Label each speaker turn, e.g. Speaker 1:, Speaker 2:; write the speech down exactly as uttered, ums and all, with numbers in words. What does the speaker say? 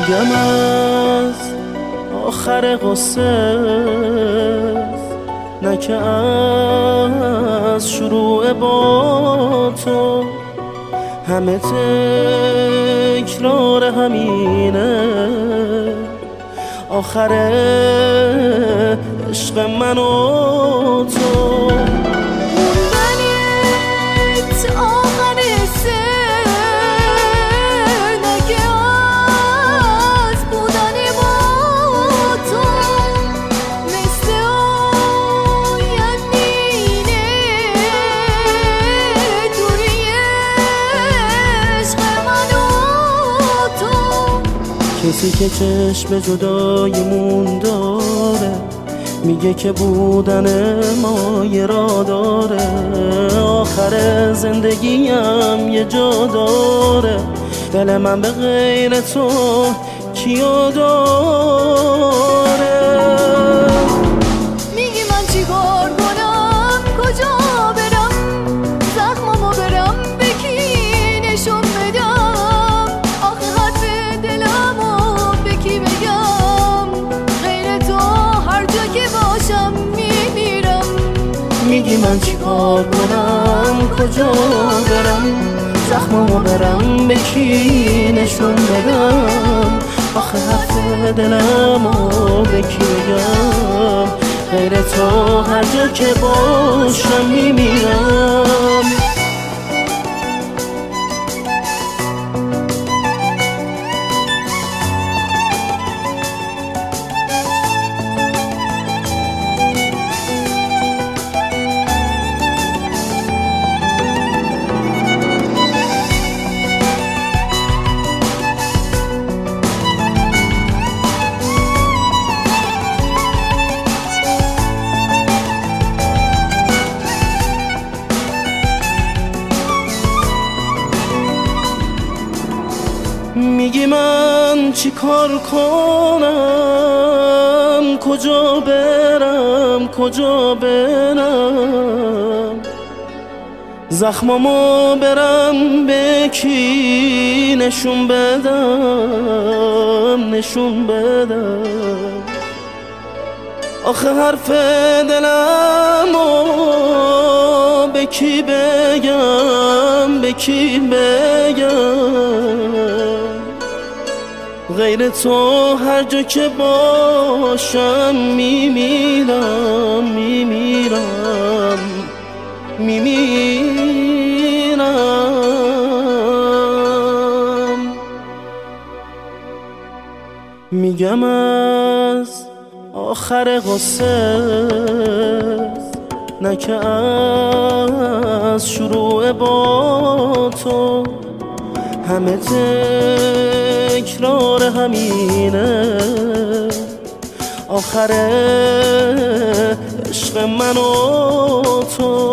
Speaker 1: میگم از آخر قصه نه که از شروع با تو، همه تکرار همینه آخر عشق من و تو. کسی که چشم جدایمون داره میگه که بودن ما یه راه داره، آخر زندگیم یه جا داره، دل من به غیر تو کیو داره؟
Speaker 2: میگی من چی کار کنم، کجا برم، زخممو برم به کی نشون بدم، آخه حرف دلمو به کی بگم، غیر تو هر جا که باشم میمیرم.
Speaker 1: میگی من چی کار کنم، کجا برم، زخممو برم به کی نشون بدم، آخه حرف دلمو به کی بگم، غیر تو هر جا که باشم میمیرم. میگی من چی کار کنم، کجا برم، کجا برم، زخممو برم به کی نشون بدم، نشون بدم، آخه حرف دلمو به کی بگم، به کی بگم، غیر تو هر جا که باشم میمیرم، میمیرم، میمیرم. میگم از آخر قصه نه که از شروع با تو، همه تکرار همینه آخر عشق من و تو.